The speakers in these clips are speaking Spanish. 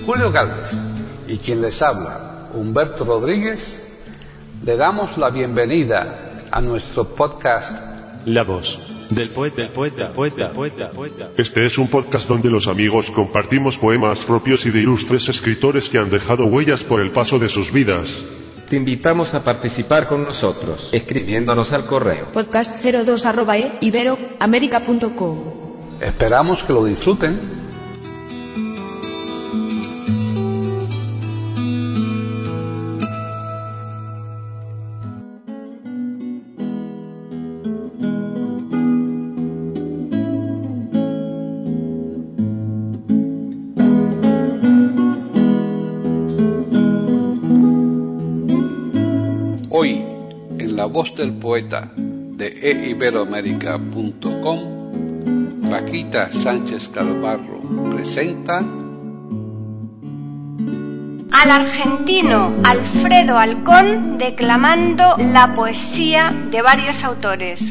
Julio Gálvez y quien les habla, Humberto Rodríguez, le damos la bienvenida a nuestro podcast La voz del poeta. Este es un podcast donde los amigos compartimos poemas propios y de ilustres escritores que han dejado huellas por el paso de sus vidas. Te invitamos a participar con nosotros, escribiéndonos al correo podcast02@iberoamerica.com. Esperamos que lo disfruten. Hoy, en La Voz del Poeta de eiberoamerica.com, Paquita Sánchez Galvarro presenta al argentino Alfredo Halcón declamando la poesía de varios autores.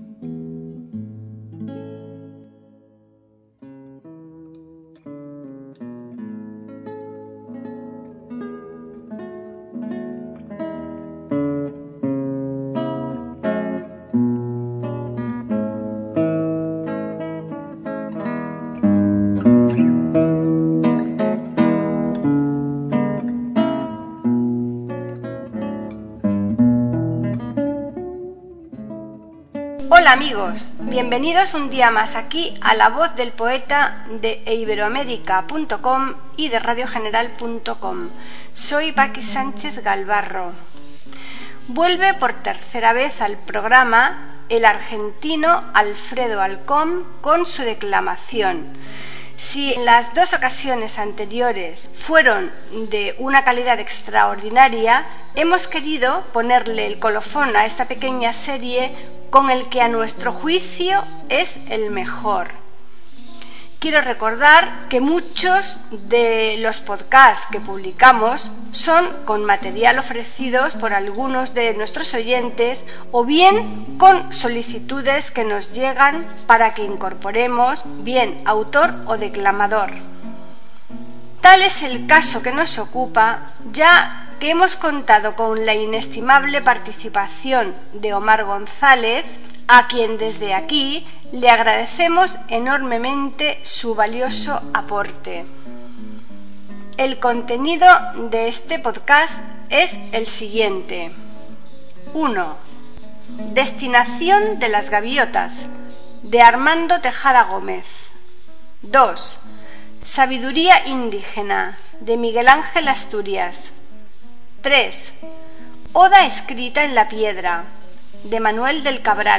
Hola amigos, bienvenidos un día más aquí a La Voz del Poeta de eiberoamerica.com y de radiogeneral.com. Soy Paqui Sánchez Galvarro. Vuelve por tercera vez al programa el argentino Alfredo Halcón con su declamación. Si en las dos ocasiones anteriores fueron de una calidad extraordinaria, hemos querido ponerle el colofón a esta pequeña serie con el que a nuestro juicio es el mejor. Quiero recordar que muchos de los podcasts que publicamos son con material ofrecidos por algunos de nuestros oyentes o bien con solicitudes que nos llegan para que incorporemos bien autor o declamador. Tal es el caso que nos ocupa, ya que hemos contado con la inestimable participación de Omar González, a quien desde aquí le agradecemos enormemente su valioso aporte. El contenido de este podcast es el siguiente. 1. Destinación de las gaviotas, de Armando Tejada Gómez. 2. Sabiduría indígena, de Miguel Ángel Asturias. 3. Oda escrita en la piedra, de Manuel del Cabral.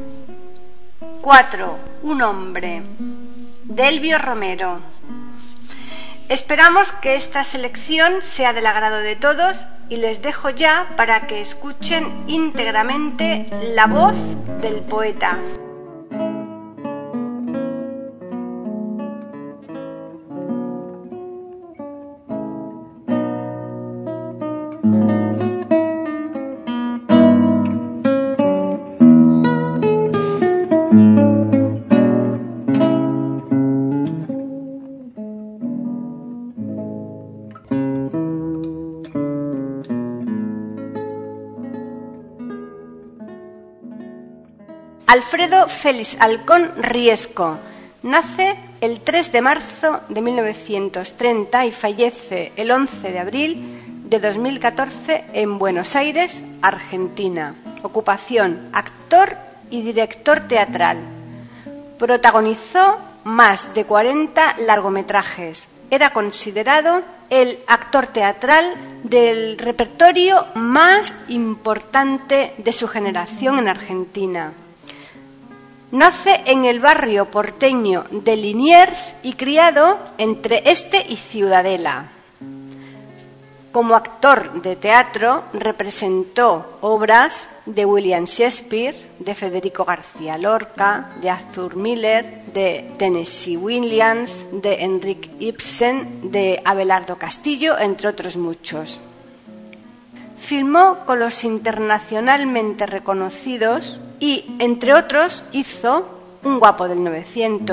4. Un hombre, de Elvio Romero. Esperamos que esta selección sea del agrado de todos y les dejo ya para que escuchen íntegramente la voz del poeta. Alfredo Félix Halcón Riesco nace el 3 de marzo de 1930 y fallece el 11 de abril de 2014 en Buenos Aires, Argentina. Ocupación: actor y director teatral. Protagonizó más de 40 largometrajes. Era considerado el actor teatral del repertorio más importante de su generación en Argentina. Nace en el barrio porteño de Liniers y criado entre este y Ciudadela. Como actor de teatro representó obras de William Shakespeare, de Federico García Lorca, de Arthur Miller, de Tennessee Williams, de Henrik Ibsen, de Abelardo Castillo, entre otros muchos. Filmó con los internacionalmente reconocidos y, entre otros, hizo Un guapo del 900,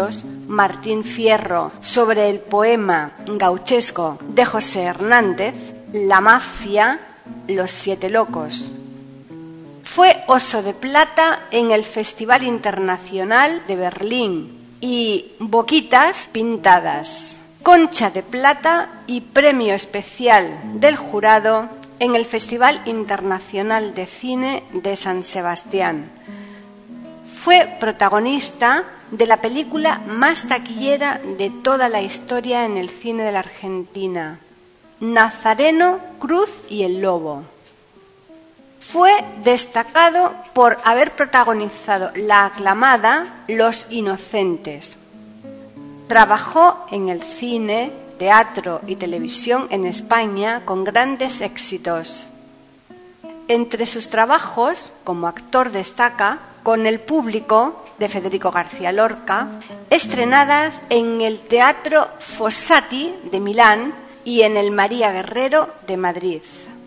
Martín Fierro sobre el poema gauchesco de José Hernández, La mafia, Los siete locos. Fue Oso de Plata en el Festival Internacional de Berlín y Boquitas Pintadas, Concha de Plata y Premio Especial del Jurado en el Festival Internacional de Cine de San Sebastián. Fue protagonista de la película más taquillera de toda la historia en el cine de la Argentina, Nazareno, Cruz y el Lobo. Fue destacado por haber protagonizado la aclamada Los Inocentes. Trabajó en el cine, teatro y televisión en España con grandes éxitos. Entre sus trabajos como actor destaca Con el público, de Federico García Lorca, estrenadas en el Teatro Fossati de Milán y en el María Guerrero de Madrid.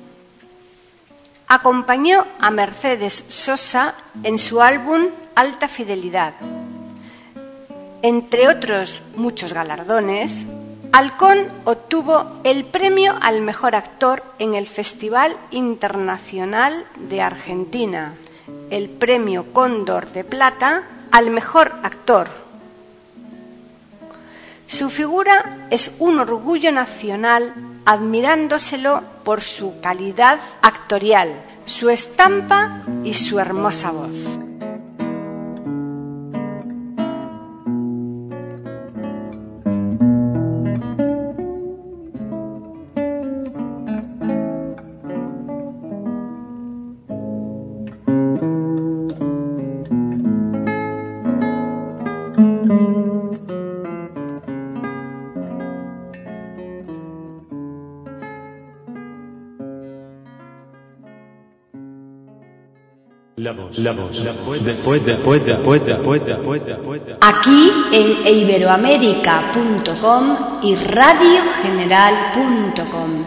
Acompañó a Mercedes Sosa en su álbum Alta Fidelidad. Entre otros muchos galardones, Halcón obtuvo el premio al mejor actor en el Festival Internacional de Argentina, el premio Cóndor de Plata al mejor actor. Su figura es un orgullo nacional, admirándoselo por su calidad actorial, su estampa y su hermosa voz. Aquí en iberoamerica.com y radiogeneral.com.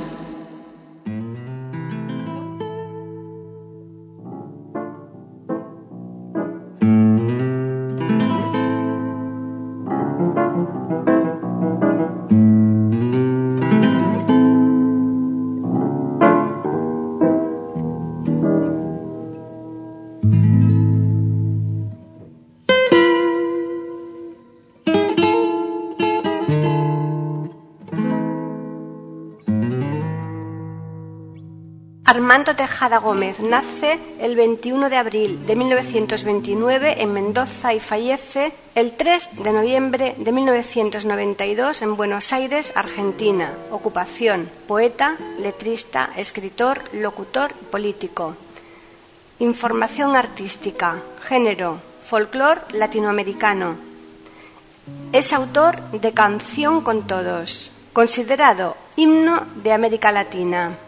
Armando Tejada Gómez nace el 21 de abril de 1929 en Mendoza y fallece el 3 de noviembre de 1992 en Buenos Aires, Argentina. Ocupación: poeta, letrista, escritor, locutor y político. Información artística: género, folclore latinoamericano. Es autor de Canción con Todos, considerado himno de América Latina.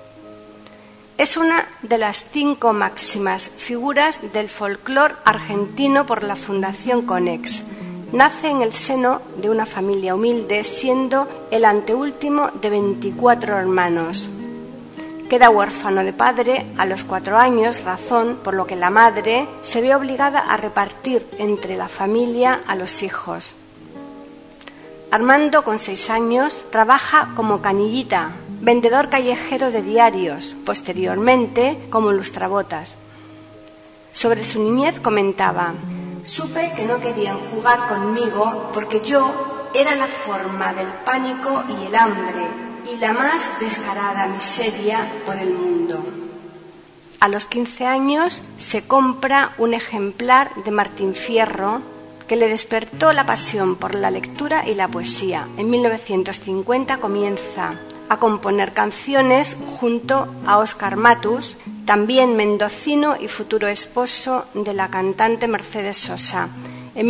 Es una de las 5 máximas figuras del folclore argentino por la Fundación Conex. Nace en el seno de una familia humilde, siendo el anteúltimo de 24 hermanos. Queda huérfano de padre a los 4 años, razón por lo que la madre se ve obligada a repartir entre la familia a los hijos. Armando, con 6 años, trabaja como canillita, vendedor callejero de diarios, posteriormente como lustrabotas. Sobre su niñez comentaba: supe que no querían jugar conmigo porque yo era la forma del pánico y el hambre y la más descarada miseria por el mundo. A los 15 años se compra un ejemplar de Martín Fierro que le despertó la pasión por la lectura y la poesía. En 1950 comienza a componer canciones junto a Óscar Matus, también mendocino y futuro esposo de la cantante Mercedes Sosa. En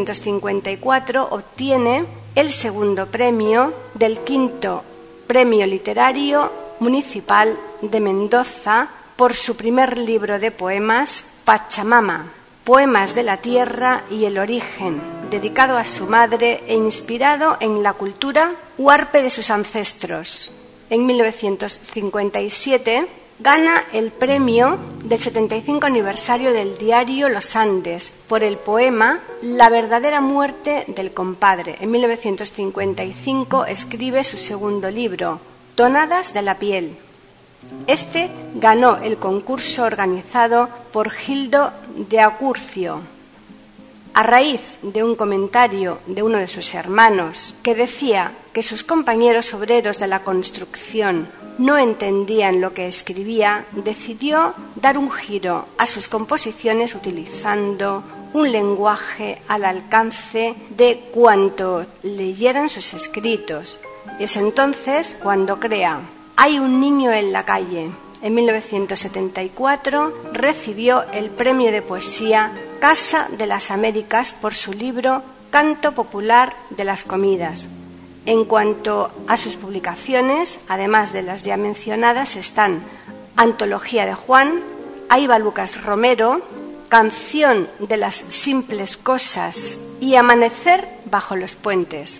1954 obtiene el segundo premio del 5º Premio Literario Municipal de Mendoza por su primer libro de poemas, Pachamama, Poemas de la Tierra y el Origen, dedicado a su madre e inspirado en la cultura huarpe de sus ancestros. En 1957 gana el premio del 75 aniversario del diario Los Andes por el poema La verdadera muerte del compadre. En 1955 escribe su segundo libro, Tonadas de la piel. Este ganó el concurso organizado por Gildo de Acurcio, a raíz de un comentario de uno de sus hermanos que decía que sus compañeros obreros de la construcción no entendían lo que escribía. Decidió dar un giro a sus composiciones utilizando un lenguaje al alcance de cuanto leyeran sus escritos. Es entonces cuando crea Hay un niño en la calle. En 1974 recibió el premio de poesía Casa de las Américas por su libro Canto Popular de las Comidas. En cuanto a sus publicaciones, además de las ya mencionadas, están Antología de Juan, Ahí va Lucas Romero, Canción de las simples cosas y Amanecer bajo los puentes.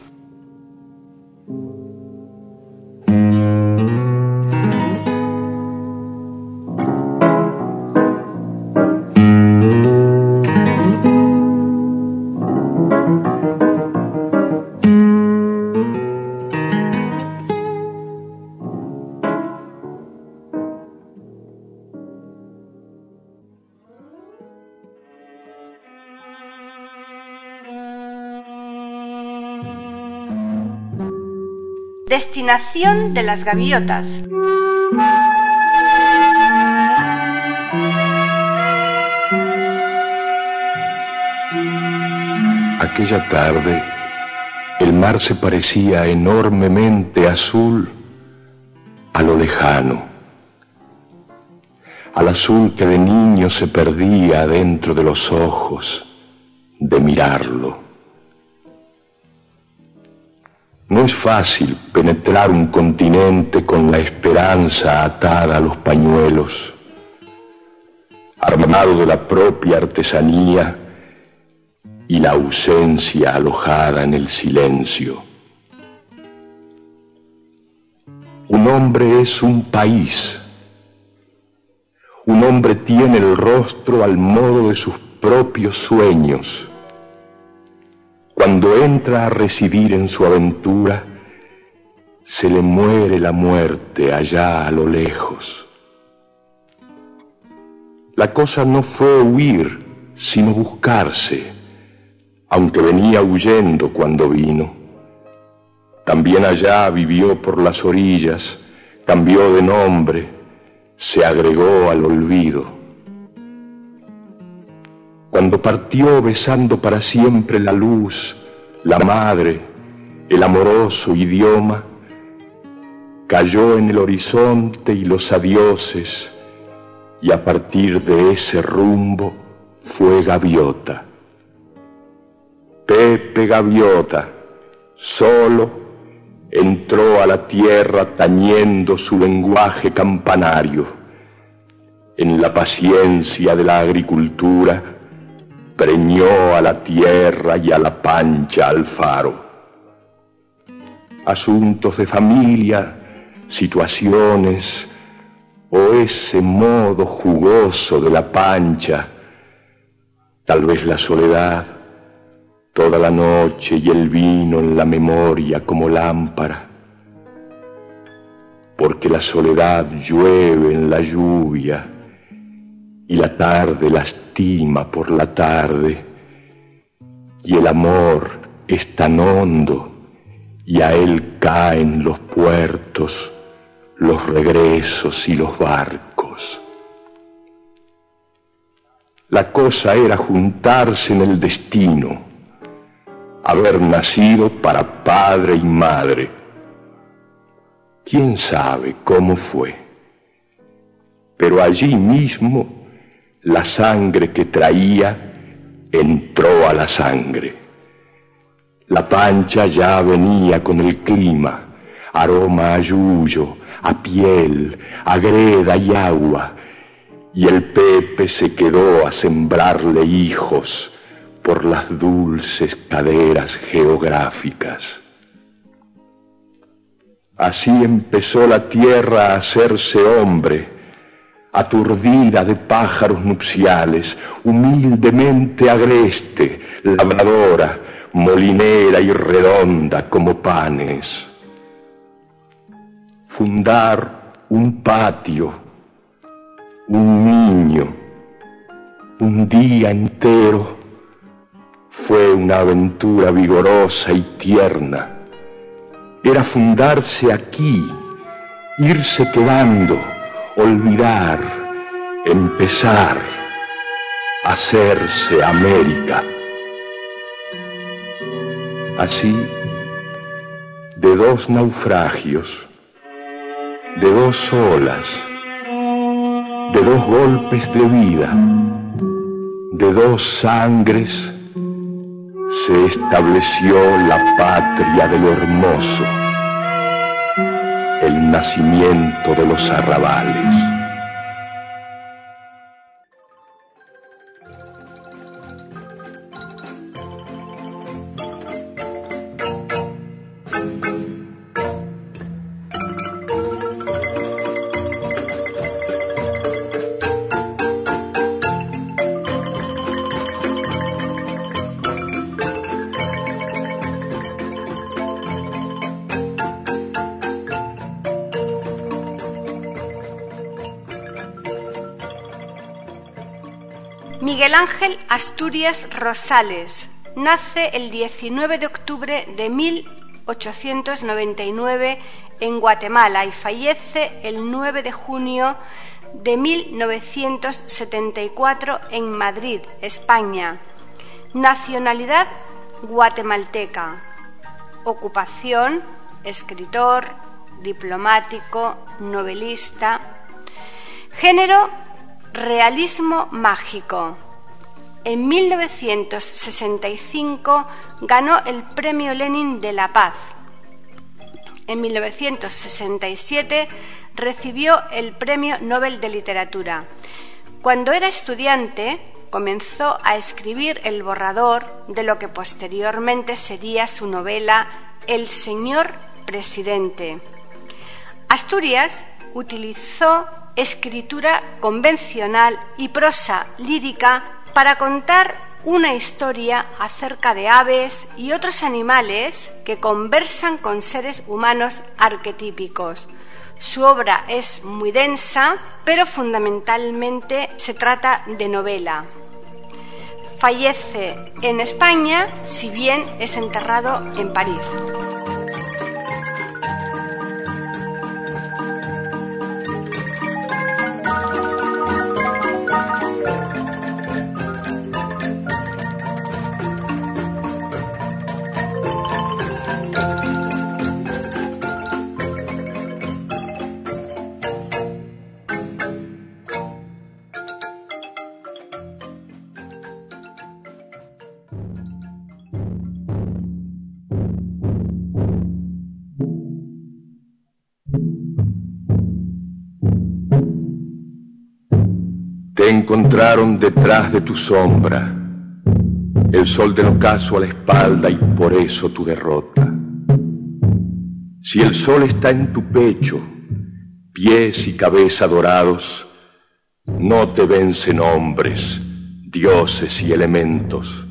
Destinación de las gaviotas. Aquella tarde, el mar se parecía enormemente azul a lo lejano, al azul que de niño se perdía dentro de los ojos de mirarlo. No es fácil penetrar un continente con la esperanza atada a los pañuelos, armado de la propia artesanía y la ausencia alojada en el silencio. Un hombre es un país. Un hombre tiene el rostro al modo de sus propios sueños. Cuando entra a residir en su aventura, se le muere la muerte allá a lo lejos. La cosa no fue huir, sino buscarse, aunque venía huyendo cuando vino. También allá vivió por las orillas, cambió de nombre, se agregó al olvido. Cuando partió besando para siempre la luz, la madre, el amoroso idioma, cayó en el horizonte y los adioses, y a partir de ese rumbo fue gaviota. Pepe Gaviota, solo, entró a la tierra tañendo su lenguaje campanario. En la paciencia de la agricultura, preñó a la tierra y a la pancha al faro. Asuntos de familia, situaciones, o ese modo jugoso de la pancha, tal vez la soledad, toda la noche y el vino en la memoria como lámpara, porque la soledad llueve en la lluvia y la tarde lastima por la tarde, y el amor es tan hondo y a él caen los puertos, los regresos y los barcos. La cosa era juntarse en el destino, haber nacido para padre y madre. ¿Quién sabe cómo fue? Pero allí mismo la sangre que traía entró a la sangre. La pancha ya venía con el clima, aroma a yuyo, a piel, a greda y agua, y el Pepe se quedó a sembrarle hijos por las dulces caderas geográficas. Así empezó la tierra a hacerse hombre, aturdida de pájaros nupciales, humildemente agreste, labradora, molinera y redonda como panes. Fundar un patio, un niño, un día entero, fue una aventura vigorosa y tierna. Era fundarse aquí, irse quedando, olvidar, empezar, hacerse América. Así, de dos naufragios, de dos olas, de dos golpes de vida, de dos sangres, se estableció la patria de lo hermoso, el nacimiento de los arrabales. Miguel Ángel Asturias Rosales nace el 19 de octubre de 1899 en Guatemala y fallece el 9 de junio de 1974 en Madrid, España. Nacionalidad guatemalteca. Ocupación: escritor, diplomático, novelista. Género: realismo mágico. En 1965 ganó el Premio Lenin de la Paz. En 1967 recibió el Premio Nobel de Literatura. Cuando era estudiante, comenzó a escribir el borrador de lo que posteriormente sería su novela El señor presidente. Asturias utilizó escritura convencional y prosa lírica para contar una historia acerca de aves y otros animales que conversan con seres humanos arquetípicos. Su obra es muy densa, pero fundamentalmente se trata de novela. Fallece en España, si bien es enterrado en París. Te encontraron detrás de tu sombra, el sol del ocaso a la espalda y por eso tu derrota. Si el sol está en tu pecho, pies y cabeza dorados, no te vencen hombres, dioses y elementos.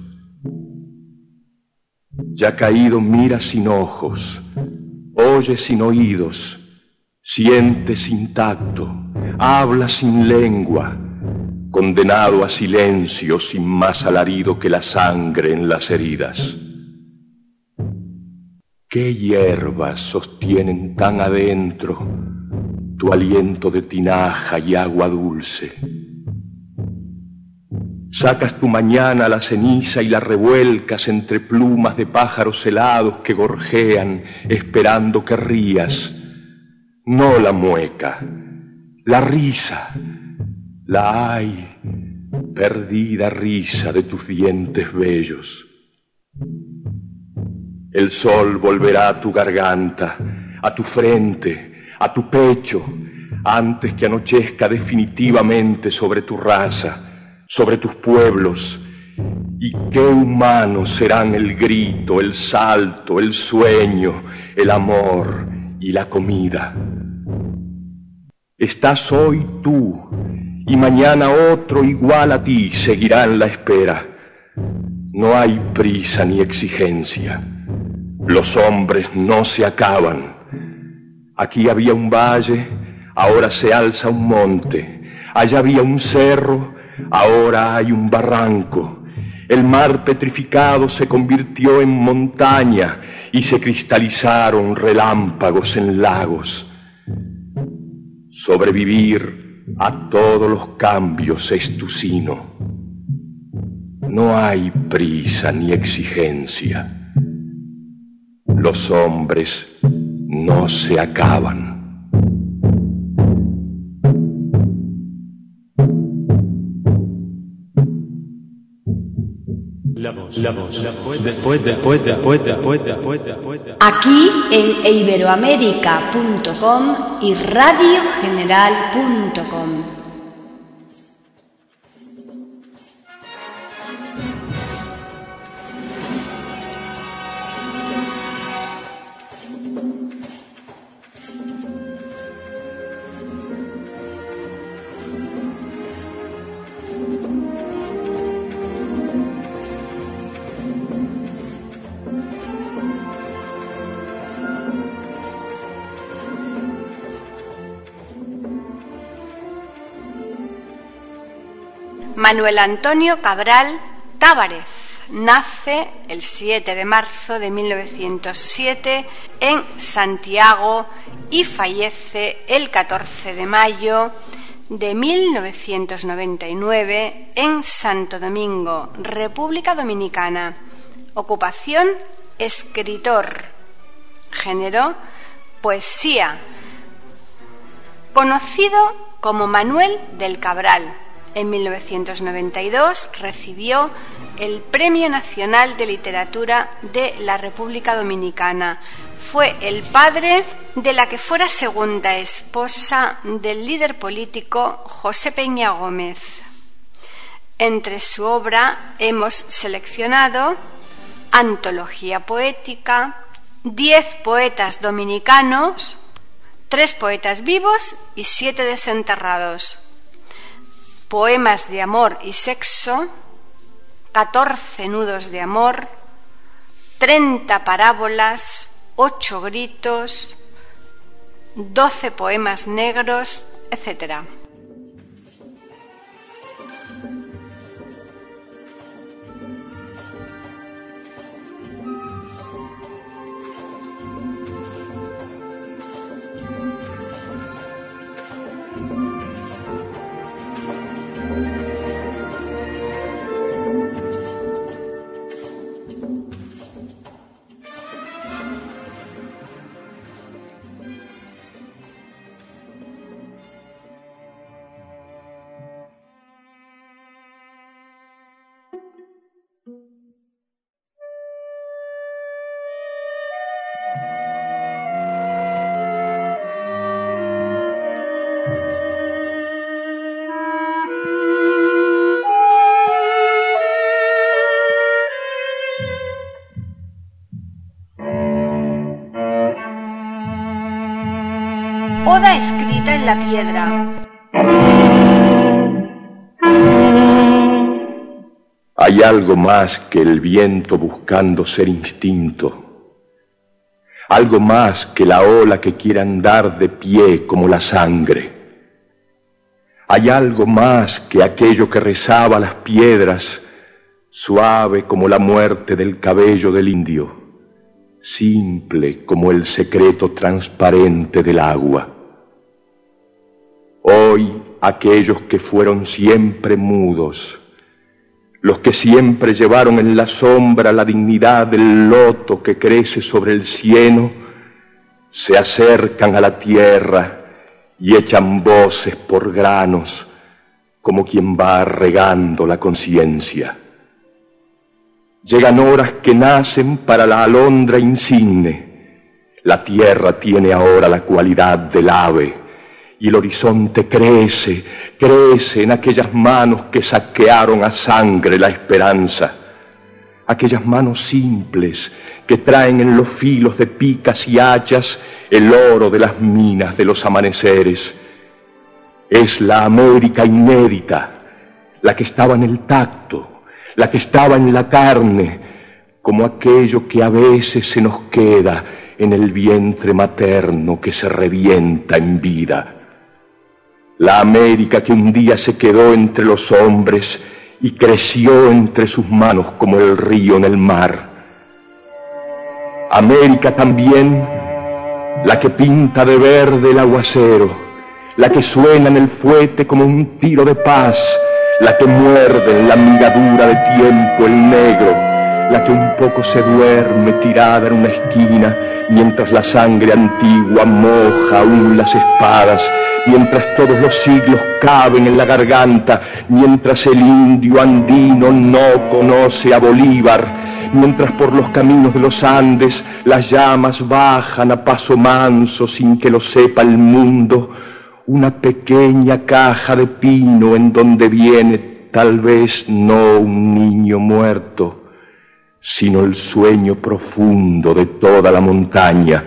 Ya caído miras sin ojos, oyes sin oídos, sientes sin tacto, hablas sin lengua, condenado a silencio sin más alarido que la sangre en las heridas. ¿Qué hierbas sostienen tan adentro tu aliento de tinaja y agua dulce? Sacas tu mañana la ceniza y la revuelcas entre plumas de pájaros helados que gorjean esperando que rías. No la mueca, la risa, la hay, perdida risa de tus dientes bellos. El sol volverá a tu garganta, a tu frente, a tu pecho, antes que anochezca definitivamente sobre tu raza, sobre tus pueblos. Y qué humanos serán el grito, el salto, el sueño, el amor y la comida. Estás hoy tú, y mañana otro igual a ti seguirá en la espera. No hay prisa ni exigencia. Los hombres no se acaban. Aquí había un valle, ahora se alza un monte. Allá había un cerro, ahora hay un barranco. El mar petrificado se convirtió en montaña y se cristalizaron relámpagos en lagos. Sobrevivir a todos los cambios es tu sino. No hay prisa ni exigencia. Los hombres no se acaban. Aquí en iberoamerica.com y radiogeneral.com. Manuel Antonio Cabral Távárez nace el 7 de marzo de 1907 en Santiago y fallece el 14 de mayo de 1999 en Santo Domingo, República Dominicana. Ocupación: escritor. Género: poesía. Conocido como Manuel del Cabral. En 1992 recibió el Premio Nacional de Literatura de la República Dominicana. Fue el padre de la que fuera segunda esposa del líder político José Peña Gómez. Entre su obra hemos seleccionado Antología poética, 10 poetas dominicanos, 3 poetas vivos y 7 desenterrados. Poemas de amor y sexo, 14 nudos de amor, 30 parábolas, 8 gritos, 12 poemas negros, etc. Oda escrita en la piedra. Hay algo más que el viento buscando ser instinto, algo más que la ola que quiere andar de pie como la sangre. Hay algo más que aquello que rezaba a las piedras, suave como la muerte del cabello del indio, simple como el secreto transparente del agua. Hoy aquellos que fueron siempre mudos, los que siempre llevaron en la sombra la dignidad del loto que crece sobre el cieno, se acercan a la tierra y echan voces por granos, como quien va regando la conciencia. Llegan horas que nacen para la alondra insigne. La tierra tiene ahora la cualidad del ave, y el horizonte crece, crece en aquellas manos que saquearon a sangre la esperanza. Aquellas manos simples que traen en los filos de picas y hachas el oro de las minas de los amaneceres. Es la América inédita, la que estaba en el tacto, la que estaba en la carne, como aquello que a veces se nos queda en el vientre materno que se revienta en vida. La América que un día se quedó entre los hombres y creció entre sus manos como el río en el mar. América también, la que pinta de verde el aguacero, la que suena en el fuete como un tiro de paz, la que muerde en la migadura de tiempo el negro, la que un poco se duerme tirada en una esquina, mientras la sangre antigua moja aún las espadas, mientras todos los siglos caben en la garganta, mientras el indio andino no conoce a Bolívar, mientras por los caminos de los Andes las llamas bajan a paso manso sin que lo sepa el mundo, una pequeña caja de pino en donde viene tal vez no un niño muerto, sino el sueño profundo de toda la montaña.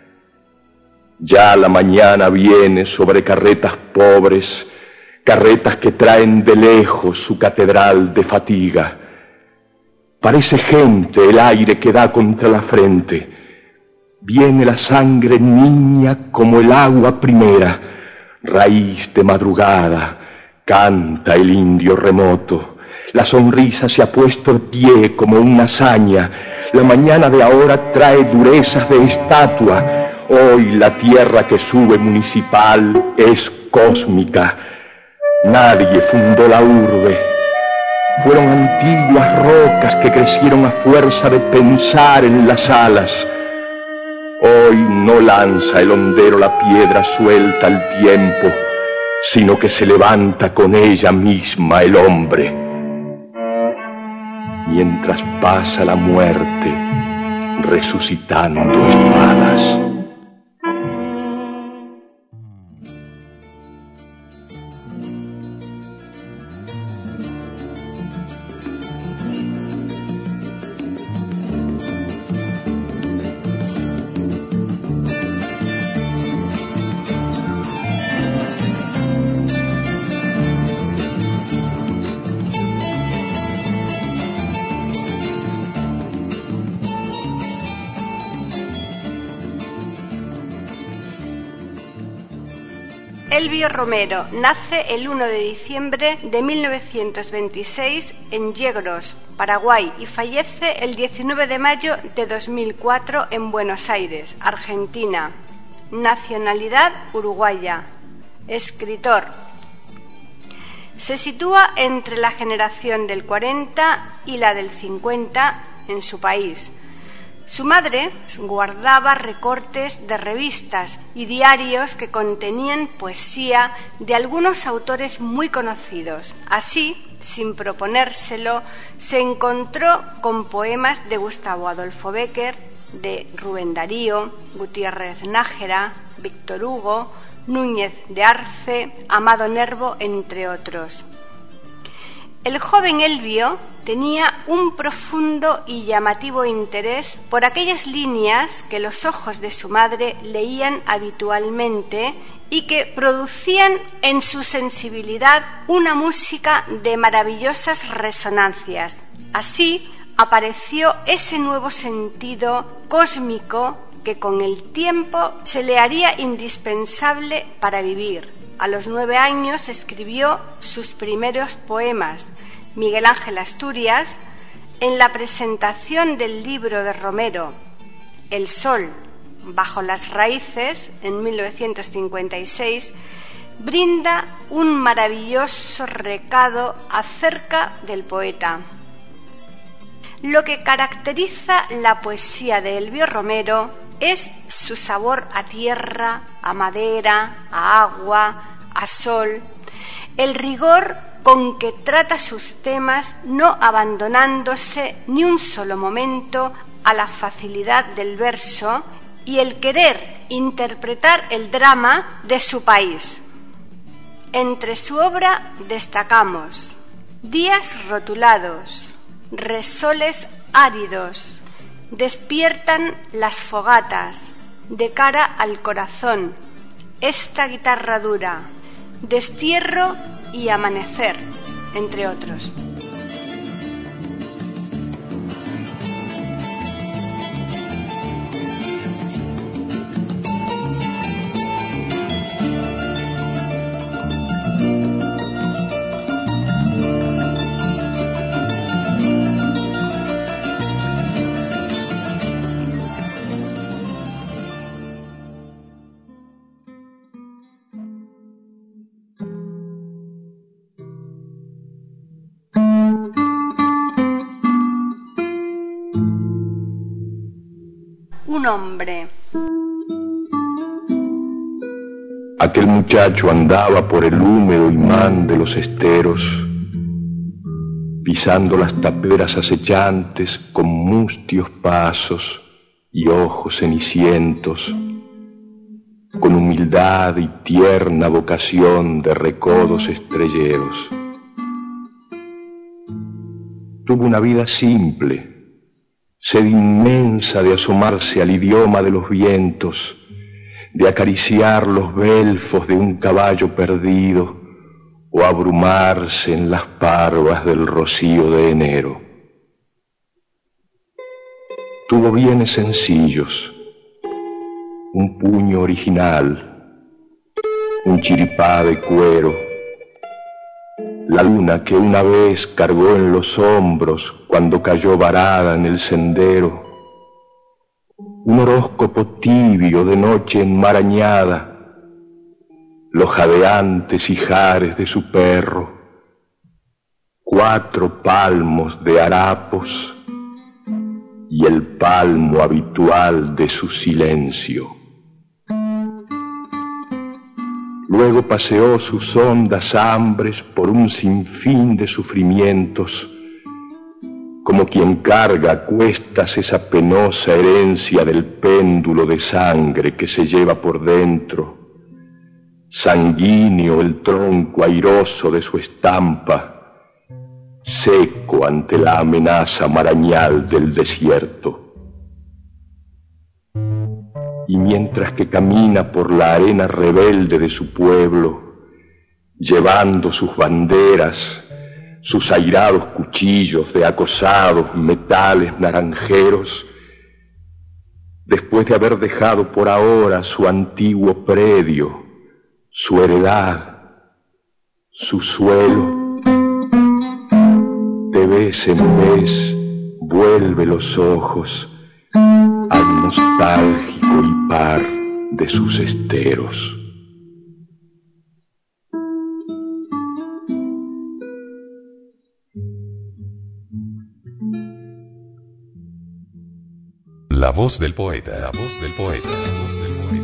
Ya la mañana viene sobre carretas pobres, carretas que traen de lejos su catedral de fatiga. Parece gente el aire que da contra la frente. Viene la sangre niña como el agua primera, raíz de madrugada, canta el indio remoto. La sonrisa se ha puesto de pie como una hazaña. La mañana de ahora trae durezas de estatua. Hoy la tierra que sube municipal es cósmica. Nadie fundó la urbe. Fueron antiguas rocas que crecieron a fuerza de pensar en las alas. Hoy no lanza el hondero la piedra suelta al tiempo, sino que se levanta con ella misma el hombre. Mientras pasa la muerte, resucitando espadas. Elbio Romero nace el 1 de diciembre de 1926 en Yegros, Paraguay, y fallece el 19 de mayo de 2004 en Buenos Aires, Argentina. Nacionalidad uruguaya. Escritor. Se sitúa entre la generación del 40 y la del 50 en su país. Su madre guardaba recortes de revistas y diarios que contenían poesía de algunos autores muy conocidos. Así, sin proponérselo, se encontró con poemas de Gustavo Adolfo Bécquer, de Rubén Darío, Gutiérrez Nájera, Víctor Hugo, Núñez de Arce, Amado Nervo, entre otros. El joven Elbio tenía un profundo y llamativo interés por aquellas líneas que los ojos de su madre leían habitualmente y que producían en su sensibilidad una música de maravillosas resonancias. Así apareció ese nuevo sentido cósmico que con el tiempo se le haría indispensable para vivir. A los 9 años escribió sus primeros poemas, Miguel Ángel Asturias, en la presentación del libro de Romero, El sol bajo las raíces, en 1956, brinda un maravilloso recado acerca del poeta. Lo que caracteriza la poesía de Elbio Romero es su sabor a tierra, a madera, a agua, a sol, el rigor con que trata sus temas, no abandonándose ni un solo momento a la facilidad del verso y el querer interpretar el drama de su país. Entre su obra destacamos Días rotulados, Resoles áridos, Despiertan las fogatas, De cara al corazón, Esta guitarra dura, Destierro y Amanecer, entre otros. Un hombre. Aquel muchacho andaba por el húmedo imán de los esteros, pisando las taperas acechantes con mustios pasos y ojos cenicientos, con humildad y tierna vocación de recodos estrelleros. Tuvo una vida simple, sed inmensa de asomarse al idioma de los vientos, de acariciar los belfos de un caballo perdido o abrumarse en las parvas del rocío de enero. Tuvo bienes sencillos, un puño original, un chiripá de cuero, la luna que una vez cargó en los hombros cuando cayó varada en el sendero, un horóscopo tibio de noche enmarañada, los jadeantes ijares de su perro, 4 palmos de harapos y el palmo habitual de su silencio. Luego paseó sus hondas hambres por un sinfín de sufrimientos, como quien carga a cuestas esa penosa herencia del péndulo de sangre que se lleva por dentro, sanguíneo el tronco airoso de su estampa, seco ante la amenaza marañal del desierto. Y mientras que camina por la arena rebelde de su pueblo, llevando sus banderas, sus airados cuchillos de acosados metales naranjeros, después de haber dejado por ahora su antiguo predio, su heredad, su suelo, de vez en vez vuelve los ojos al nostálgico hipar de sus esteros. La voz del poeta, la voz del poeta, la voz del poeta.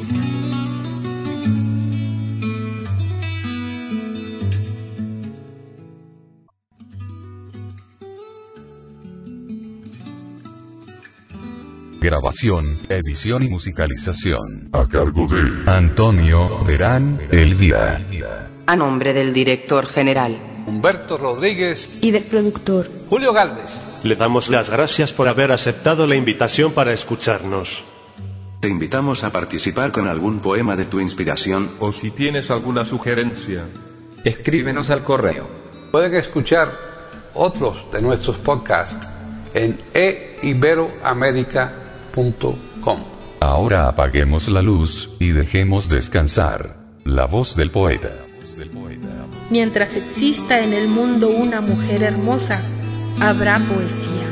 Grabación, edición y musicalización a cargo de Antonio Terán Elvira. A nombre del director general Humberto Rodríguez y del productor Julio Gálvez. Le damos las gracias por haber aceptado la invitación para escucharnos. Te invitamos a participar con algún poema de tu inspiración. O si tienes alguna sugerencia, escríbenos al correo. Pueden escuchar otros de nuestros podcasts en eiberoamerica.com. Ahora apaguemos la luz y dejemos descansar la voz del poeta. Mientras exista en el mundo una mujer hermosa, habrá poesía.